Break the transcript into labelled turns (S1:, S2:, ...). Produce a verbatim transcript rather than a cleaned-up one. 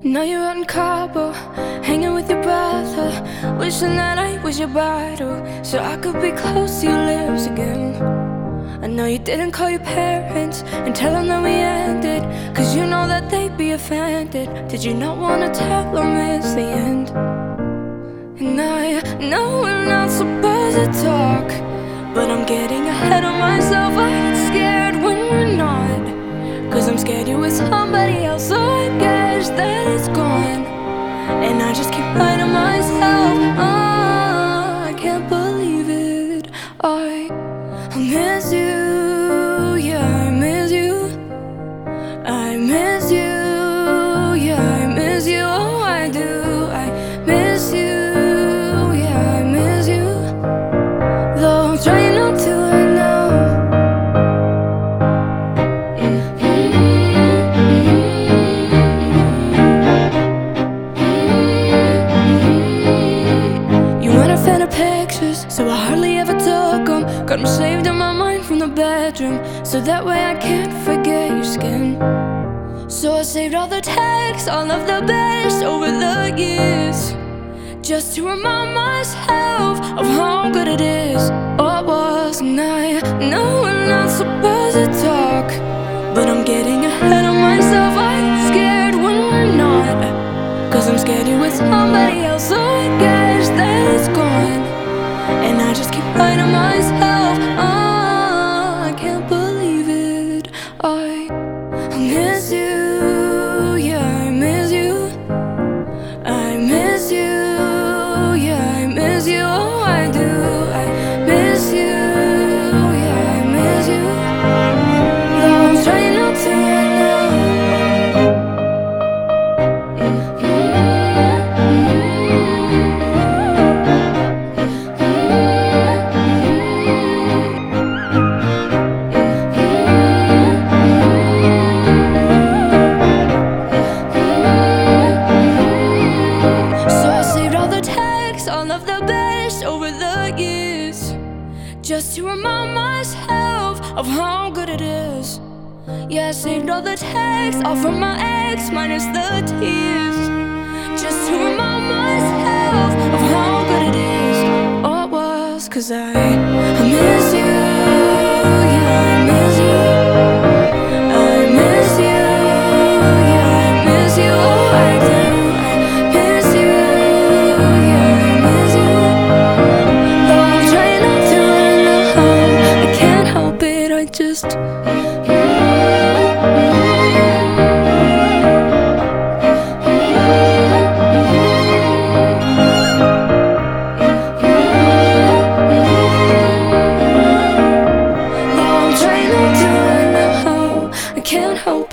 S1: Now you're out in Cabo, hanging with your brother, wishing that I was your bottle, so I could be close to your lips again. I know you didn't call your parents and tell them that we ended, cause you know that they'd be offended. Did you not wanna tell them it's the end? And I know we're not supposed to talk, but I'm getting ahead of myself. I get scared when we're not, cause I'm scared you're with somebody else, so I guess that it's gone. And I just keep lying to myself. Oh, I can't believe it. I, I miss you, yeah, I miss you. I miss you, yeah, I miss you. Oh, I do, I miss you, yeah, I miss you. Though I'm trying not to, I know. You weren't a fan of pictures, so I hardly ever took them. Got them saved in my mind from the bedroom, so that way I can't forget your skin. So I saved all the texts, all of the best over the years, just to remind myself of how good it is. Or was, and I know we're not supposed to talk, but I'm getting ahead of myself. I get scared when we're not, cause I'm scared you're with somebody else, so I guess that it's gone. And I just keep lying to myself. Oh, I can't believe it. I, I miss you, yeah, I miss you. I miss you, yeah, I miss you. Oh, I do, I miss you, yeah, I miss you. Though I'm trying not to, I know. All of the best over the years, just to remind myself of how good it is. Yeah, I saved all the texts, all from my ex, minus the tears, just to remind myself of how good it is. Oh, it was, cause I, I miss you, yeah, I miss you. I miss you, yeah, I miss you. Oh, I do, I miss you. I just I'm trying not to, I know how I can't help